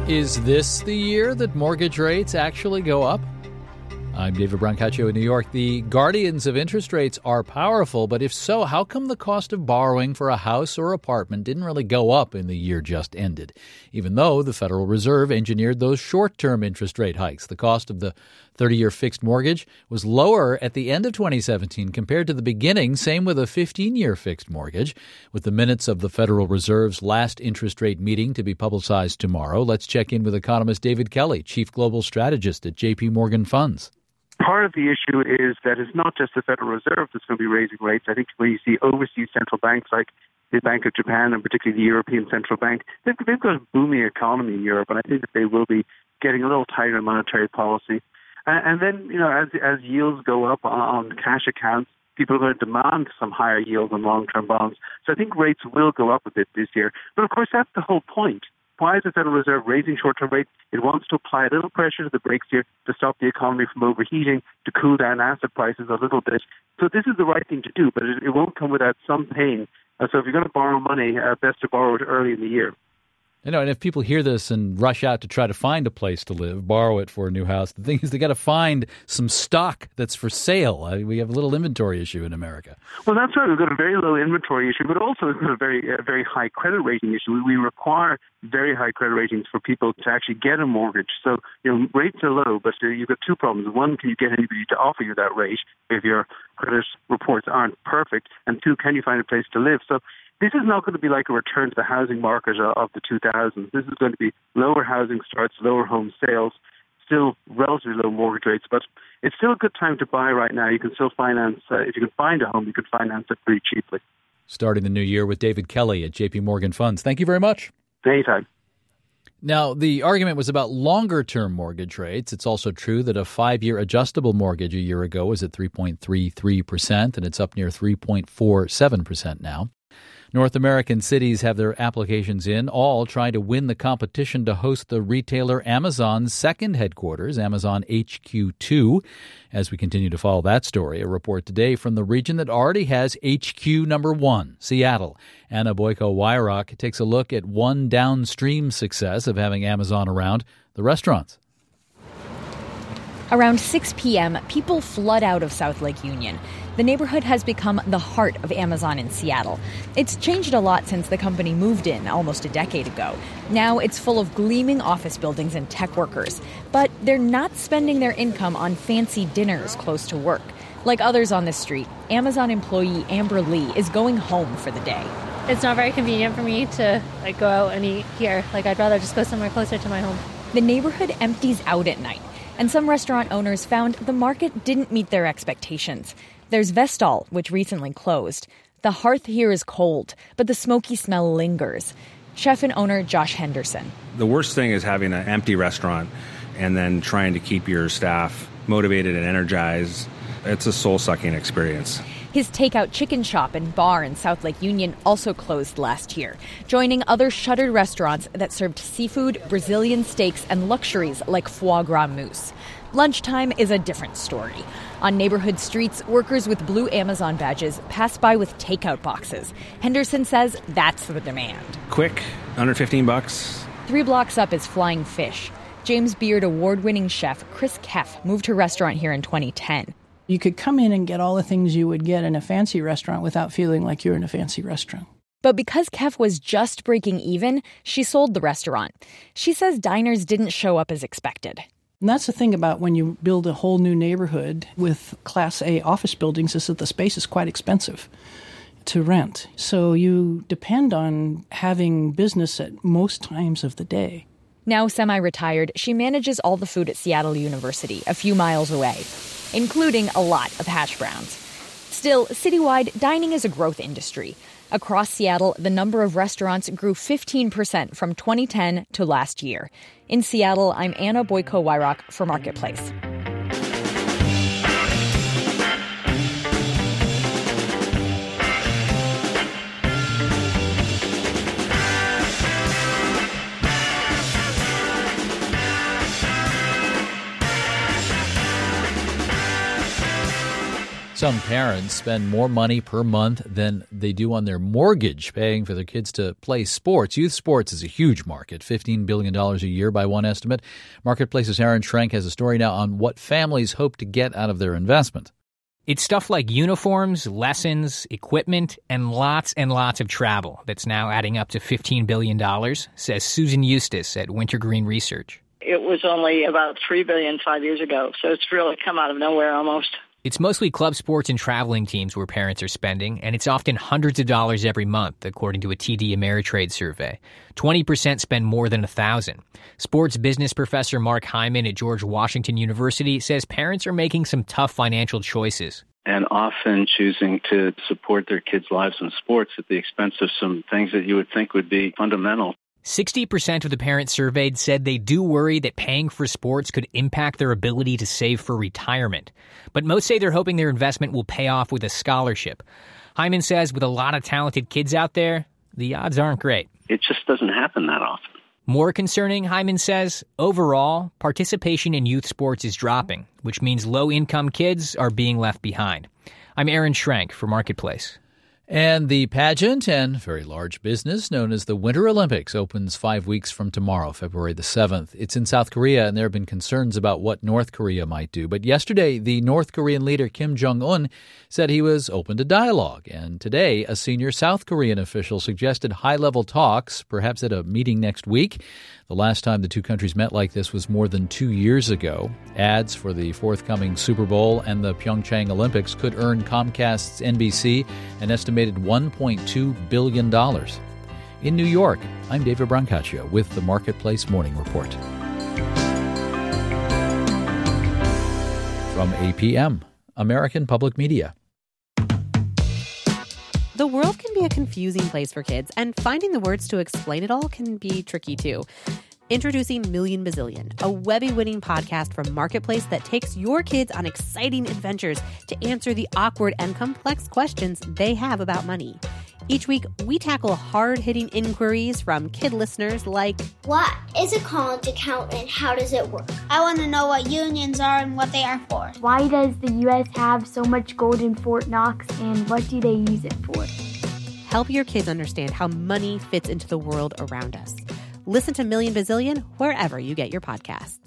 Is this the year that mortgage rates actually go up? I'm David Brancaccio in New York. The guardians of interest rates are powerful, but if so, how come the cost of borrowing for a house or apartment didn't really go up in the year just ended? Even though the Federal Reserve engineered those short-term interest rate hikes, the cost of the 30-year fixed mortgage was lower at the end of 2017 compared to the beginning, same with a 15-year fixed mortgage. With the minutes of the Federal Reserve's last interest rate meeting to be publicized tomorrow, let's check in with economist David Kelly, chief global strategist at JP Morgan Funds. Part of the issue is that it's not just the Federal Reserve that's going to be raising rates. I think when you see overseas central banks like the Bank of Japan and particularly the European Central Bank, they've got a booming economy in Europe, and I think that they will be getting a little tighter in monetary policy. And then, as yields go up on cash accounts, people are going to demand some higher yields on long-term bonds. So I think rates will go up a bit this year. But of course, that's the whole point. Why is the Federal Reserve raising short-term rates? It wants to apply a little pressure to the brakes here to stop the economy from overheating, to cool down asset prices a little bit. So this is the right thing to do, but it won't come without some pain. So if you're going to borrow money, best to borrow it early in the year. And if people hear this and rush out to try to find a place to live, borrow it for a new house, the thing is they got to find some stock that's for sale. We have a little inventory issue in America. Well, that's right. We've got a very low inventory issue, but also we've got a very high credit rating issue. We require very high credit ratings for people to actually get a mortgage. So, rates are low, but you've got two problems. One, can you get anybody to offer you that rate if your credit reports aren't perfect? And two, can you find a place to live? So this is not going to be like a return to the housing market of the 2000s. This is going to be lower housing starts, lower home sales, still relatively low mortgage rates, but it's still a good time to buy right now. You can still finance, if you can find a home, you can finance it pretty cheaply. Starting the new year with David Kelly at JP Morgan Funds. Thank you very much. Anytime. Now, the argument was about longer-term mortgage rates. It's also true that a 5-year adjustable mortgage a year ago was at 3.33%, and it's up near 3.47% now. North American cities have their applications in, all trying to win the competition to host the retailer Amazon's second headquarters, Amazon HQ2. As we continue to follow that story, a report today from the region that already has HQ number 1, Seattle. Anna Boyko-Weirach takes a look at one downstream success of having Amazon around, the restaurants. Around 6 p.m., people flood out of South Lake Union. The neighborhood has become the heart of Amazon in Seattle. It's changed a lot since the company moved in almost a decade ago. Now it's full of gleaming office buildings and tech workers. But they're not spending their income on fancy dinners close to work. Like others on this street, Amazon employee Amber Lee is going home for the day. It's not very convenient for me to go out and eat here. I'd rather just go somewhere closer to my home. The neighborhood empties out at night. And some restaurant owners found the market didn't meet their expectations. There's Vestal, which recently closed. The hearth here is cold, but the smoky smell lingers. Chef and owner Josh Henderson. The worst thing is having an empty restaurant and then trying to keep your staff motivated and energized. It's a soul-sucking experience. His takeout chicken shop and bar in South Lake Union also closed last year, joining other shuttered restaurants that served seafood, Brazilian steaks, and luxuries like foie gras mousse. Lunchtime is a different story. On neighborhood streets, workers with blue Amazon badges pass by with takeout boxes. Henderson says that's the demand. Quick, under $15. 3 blocks up is Flying Fish. James Beard award-winning chef Chris Keff moved her restaurant here in 2010. You could come in and get all the things you would get in a fancy restaurant without feeling like you're in a fancy restaurant. But because Keff was just breaking even, she sold the restaurant. She says diners didn't show up as expected. And that's the thing about when you build a whole new neighborhood with Class A office buildings is that the space is quite expensive to rent. So you depend on having business at most times of the day. Now semi-retired, she manages all the food at Seattle University, a few miles away, including a lot of hash browns. Still, citywide, dining is a growth industry. Across Seattle, the number of restaurants grew 15% from 2010 to last year. In Seattle, I'm Anna Boyko-Weirach for Marketplace. Some parents spend more money per month than they do on their mortgage paying for their kids to play sports. Youth sports is a huge market, $15 billion a year by one estimate. Marketplace's Aaron Schrenk has a story now on what families hope to get out of their investment. It's stuff like uniforms, lessons, equipment, and lots of travel that's now adding up to $15 billion, says Susan Eustace at Wintergreen Research. It was only about $3 billion 5 years ago, so it's really come out of nowhere almost. It's mostly club sports and traveling teams where parents are spending, and it's often hundreds of dollars every month, according to a TD Ameritrade survey. 20% spend more than $1,000. Sports business professor Mark Hyman at George Washington University says parents are making some tough financial choices. And often choosing to support their kids' lives in sports at the expense of some things that you would think would be fundamental. 60% of the parents surveyed said they do worry that paying for sports could impact their ability to save for retirement. But most say they're hoping their investment will pay off with a scholarship. Hyman says with a lot of talented kids out there, the odds aren't great. It just doesn't happen that often. More concerning, Hyman says, overall, participation in youth sports is dropping, which means low-income kids are being left behind. I'm Aaron Schrenk for Marketplace. And the pageant and very large business known as the Winter Olympics opens 5 weeks from tomorrow, February the 7th. It's in South Korea, and there have been concerns about what North Korea might do. But yesterday, the North Korean leader Kim Jong-un said he was open to dialogue. And today, a senior South Korean official suggested high-level talks, perhaps at a meeting next week. The last time the two countries met like this was more than 2 years ago. Ads for the forthcoming Super Bowl and the Pyeongchang Olympics could earn Comcast's NBC an estimated $1.2 billion. In New York, I'm David Brancaccio with the Marketplace Morning Report. From APM, American Public Media. The world can be a confusing place for kids, and finding the words to explain it all can be tricky too. Introducing Million Bazillion, a Webby-winning podcast from Marketplace that takes your kids on exciting adventures to answer the awkward and complex questions they have about money. Each week, we tackle hard-hitting inquiries from kid listeners like, what is a college account and how does it work? I want to know what unions are and what they are for. Why does the U.S. have so much gold in Fort Knox and what do they use it for? Help your kids understand how money fits into the world around us. Listen to Million Bazillion wherever you get your podcasts.